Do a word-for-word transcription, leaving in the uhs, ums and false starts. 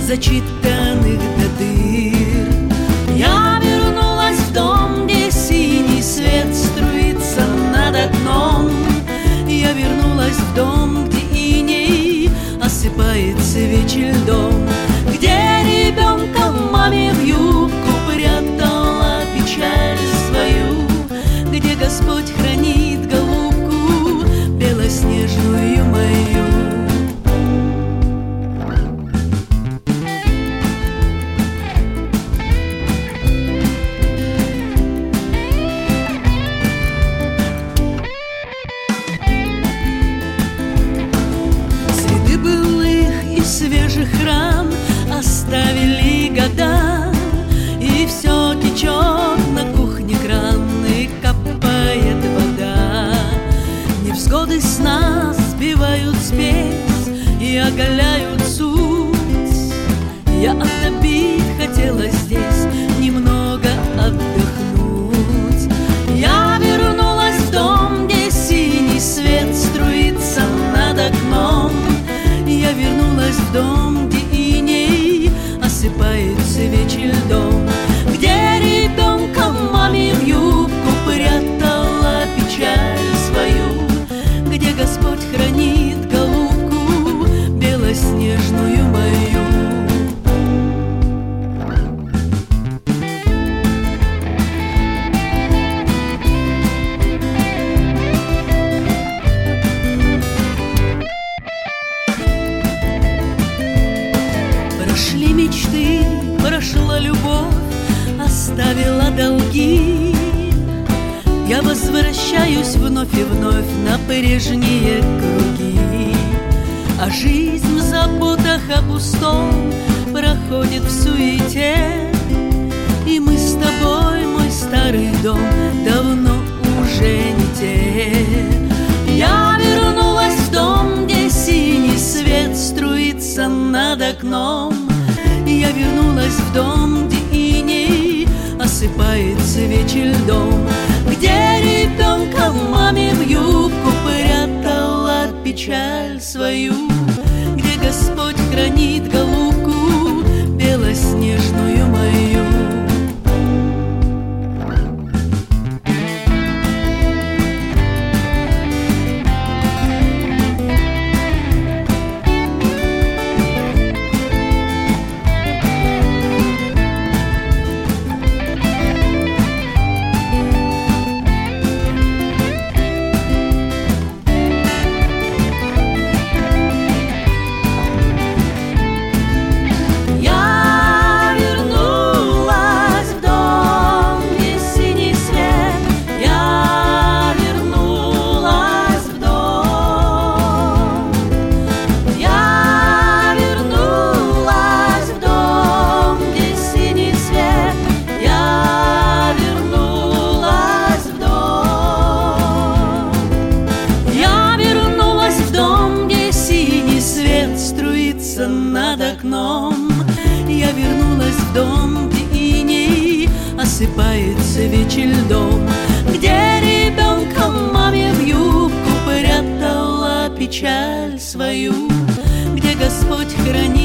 зачитанных до дыр. Я вернулась в дом, где синий свет струится над окном. Я вернулась в дом, где иней осыпает свечи льдом, где ребенка маме в юбку прятала печаль свою, где Господь хранит голубку белоснежную мою. Свежих ран оставили года, и все течет на кухне кран, и капает вода. Невзгоды с нас сбивают спесь и оголяют суть. Я от обид хотела здесь немного отдохнуть. Я вернулась в дом, где синий свет струится над окном. Я вернулась в дом, где иней осыпает свечи льдом, где ребенка маме в юбку прятала печаль свою, где Господь хранит голубку белоснежную мою. Прошли мечты, прошла любовь, оставила долги. Я возвращаюсь вновь и вновь на прежние круги. А жизнь в заботах о пустом проходит в суете. И мы с тобой, мой старый дом, давно уже не те. Я вернулась в дом, где синий свет струится над окном. Я вернулась в дом, где иней осыпает свечи льдом, где ребенка маме в юбку прятала печаль свою, где Господь хранит голубку белоснежную мою. Над окном. Я вернулась в дом, где иней осыпает свечи льдом, где ребенка маме в юбку прятала печаль свою, где Господь хранит